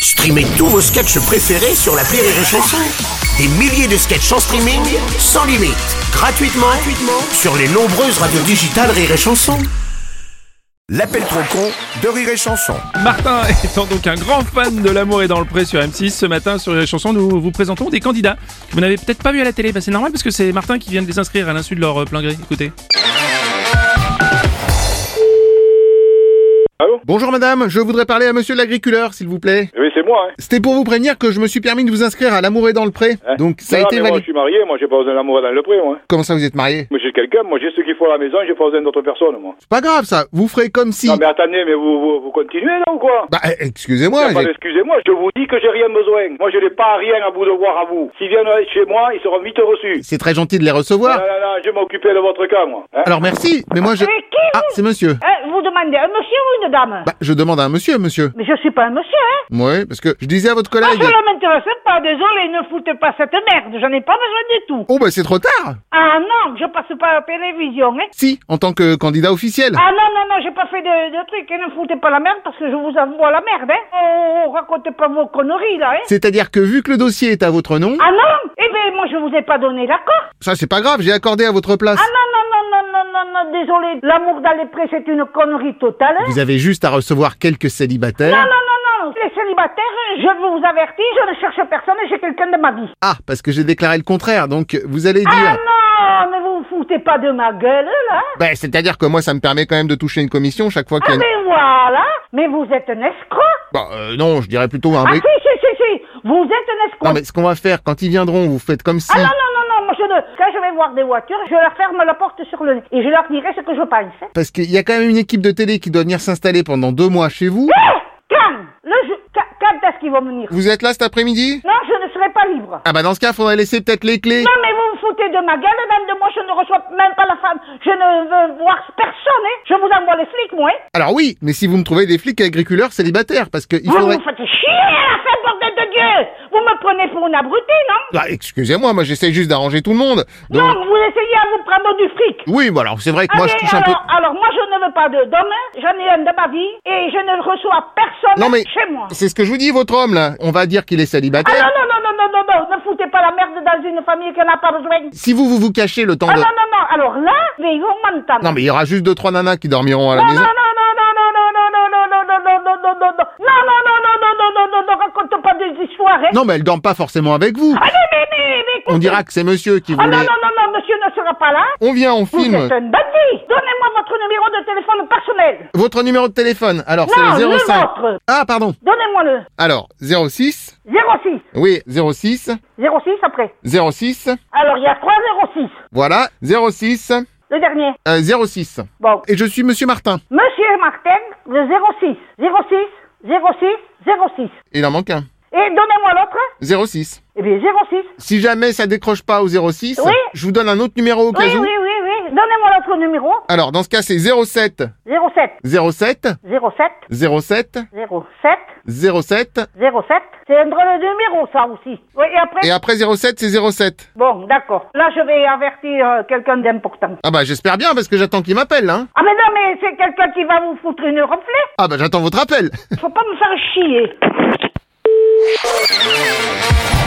Streamez tous vos sketchs préférés sur l'appli Rire et Chanson. Des milliers de sketchs en streaming, sans limite, gratuitement sur les nombreuses radios digitales Rire et Chanson. L'appel trop con de Rire et Chanson. Martin étant donc un grand fan de L'amour est dans le pré sur M6, ce matin sur Rire et Chanson, nous vous présentons des candidats que vous n'avez peut-être pas vu à la télé. C'est normal parce que c'est Martin qui vient de les inscrire à l'insu de leur plein gré. Écoutez. Allô ? Bonjour madame, je voudrais parler à monsieur l'agriculteur, s'il vous plaît. Oui, c'est moi, hein. C'était pour vous prévenir que je me suis permis de vous inscrire à L'amour est dans le pré. Hein? Donc ça a Non, été mais moi, validé. je suis marié, moi, j'ai pas besoin d'amour dans le pré, moi. Comment ça, vous êtes marié? Moi, j'ai quelqu'un, moi, j'ai ce qu'il faut à la maison, j'ai pas besoin d'autres personnes, moi. C'est pas grave ça, vous ferez comme si... Non, mais attendez, mais vous continuez, là, ou quoi? Bah, excusez-moi, Excusez-moi, je vous dis que j'ai rien besoin. Moi, je n'ai pas rien à vous devoir à vous. S'ils viennent chez moi, ils seront vite reçus. c'est très gentil de les recevoir. Non, je vais m'occuper de votre cas, moi. Hein? Alors merci, mais moi je... Mais qui Ah, c'est monsieur. Vous demandez un monsieur ou une dame? Bah, je demande à un monsieur. Mais je suis pas un monsieur, hein. Ouais, parce que je disais à votre Moi, collègue... cela m'intéresse pas, désolé, ne foutez pas cette merde, j'en ai pas besoin du tout. Oh bah c'est trop tard. Ah non, je passe pas à la télévision, hein. Si, en tant que candidat officiel. Ah non, j'ai pas fait de trucs, hein. Ne foutez pas la merde parce que je vous envoie la merde, hein. Oh, racontez pas vos conneries, là, hein. C'est-à-dire que vu que le dossier est à votre nom... Ah non? Eh ben, moi, je vous ai pas donné l'accord. Ça c'est pas grave, j'ai accordé à votre place. Ah non, désolé, l'amour dans les prés, c'est une connerie totale, hein. Vous avez juste à recevoir quelques célibataires. Non, les célibataires, je vous avertis, je ne cherche personne et j'ai quelqu'un de ma vie. Ah, parce que j'ai déclaré le contraire, donc vous allez dire... Ah non, mais vous vous foutez pas de ma gueule, là. Bah, c'est-à-dire que moi, ça me permet quand même de toucher une commission chaque fois qu'il y a... Mais voilà, mais vous êtes un escroc. Bah, non, je dirais plutôt un... Ah si, vous êtes un escroc. Non, mais ce qu'on va faire, quand ils viendront, vous faites comme si... Ah non, moi quand je vais voir des voitures, je leur ferme la porte sur le nez et je leur dirai ce que je pense. Parce qu'il y a quand même une équipe de télé qui doit venir s'installer pendant 2 mois chez vous. Quand est-ce qu'ils vont venir? Vous êtes là cet après-midi? Non, je ne serai pas libre. Ah bah dans ce cas, faudrait laisser peut-être les clés. Non, mais vous me foutez de ma gueule, dans 2 mois, je ne reçois même pas la femme. Je ne veux voir personne, hein. Je vous envoie les flics, moi, hein. Alors oui, mais si vous me trouvez des flics agriculteurs célibataires, parce que il Vous faudrait... me faites chier à la fin, bordel de Dieu. Vous me prenez pour une abrutie, non? Bah, excusez-moi, moi j'essaie juste d'arranger tout le monde. Donc... Non, vous essayez à vous prendre du fric. Oui, bah alors c'est vrai que moi je touche un peu... Alors moi je ne veux pas d'homme, j'en ai un de ma vie et je ne reçois personne Non mais, chez moi. c'est ce que je vous dis, votre homme là. On va dire qu'il est célibataire. Ah non, ne foutez pas la merde dans une famille qui n'a pas besoin. Si vous cachez le temps de... Non, alors là, mais ils vont m'entendre. Non mais il y aura juste 2-3 nanas qui dormiront à la maison. Non, raconte pas des histoires, hein. Non mais elles dorment pas forcément avec vous. Ah mais On dira que c'est monsieur qui Ah voulait... non, monsieur ne sera pas là. On vient, on Vous filme. êtes un bandit. Donnez-moi votre numéro de téléphone personnel. Votre numéro de téléphone, alors Non, c'est le 05. vôtre. Ah pardon. Donnez-moi-le. Alors, 06. 06. Oui, 06. 06 après. 06. Alors, il y a 3 06. Voilà, 06. Le dernier. 06. Bon. Et je suis monsieur Martin. Monsieur Martin, le 06. 06. Il en manque un. Et donnez-moi l'autre. 06. Eh bien, 06. Si jamais ça décroche pas au 06, Oui. je vous donne un autre numéro au cas où. Oui. Donnez-moi l'autre numéro. Alors, dans ce cas, c'est 07. 07. 07. 07. 07. 07. 07. 07. C'est un drôle de numéro, ça aussi. Oui, et après? Et après 07, c'est 07. Bon, d'accord. Là, je vais avertir quelqu'un d'important. Ah bah j'espère bien parce que j'attends qu'il m'appelle, hein. Ah, mais non, mais c'est quelqu'un qui va vous foutre une reflet. Ah bah j'attends votre appel. Faut pas me faire chier.